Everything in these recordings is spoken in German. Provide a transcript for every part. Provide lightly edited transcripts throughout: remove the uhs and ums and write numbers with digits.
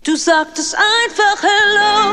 Du sagtest einfach Hello,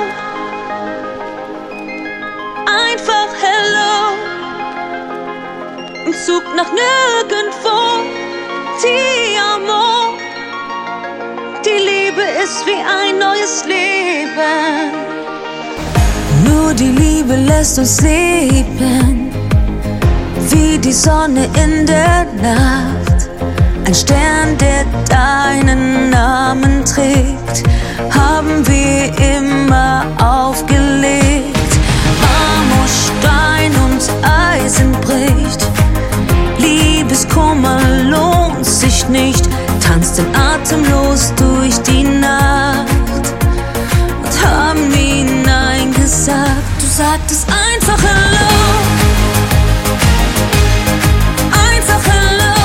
einfach Hello. Im Zug nach nirgendwo, ti amo. Die Liebe ist wie ein neues Leben. Nur die Liebe lässt uns leben, wie die Sonne in der Nacht. Ein Stern, der deinen Namen trägt, haben wir immer aufgelegt. Marmor, Stein und Eisen bricht, Liebeskummer lohnt sich nicht, tanzten atemlos durch die Nacht und haben nie Nein gesagt. Du sagtest einfach Hello, einfach Hello.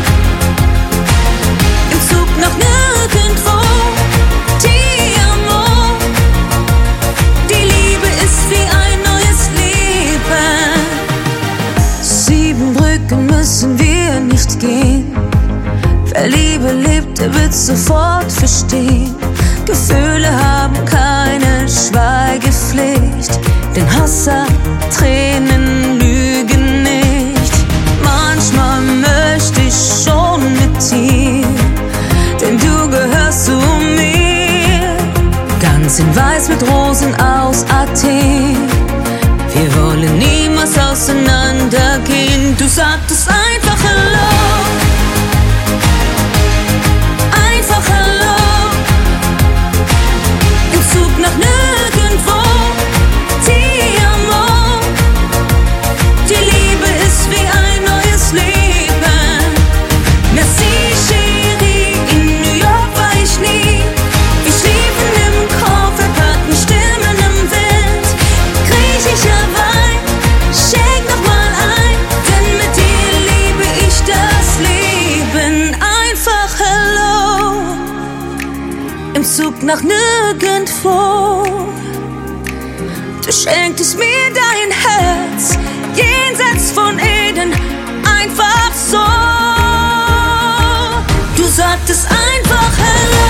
Im Zug nach nirgendwo, ti amo. Die Liebe ist wie ein neues Leben. 7 Brücken müssen wir nicht gehen. Wer Liebe lebt, der wird sofort verstehen. Gefühle haben keine Schweigepflicht, denn Hass hat Tränen, lügen nicht. Manchmal möchte ich schon mit dir, denn du gehörst zu mir. Ganz in Weiß mit Rosen aus Athen, wir wollen niemals auseinandergehen. Du sagtest einfach Hello, einfach Hello. Im Zug nach nirgendwo, ti amo. Die Liebe ist wie ein neues Leben. Merci chérie, in New York war ich nie. Wir schliefen im Koffer, hörten Stimmen im Wind. Griechischer Wein, schenk noch mal ein, denn mit dir liebe ich das Leben. Einfach Hello, im Zug nach nirgendwo. Du schenktest mir dein Herz, jenseits von Eden, einfach so. Du sagtest einfach Hello,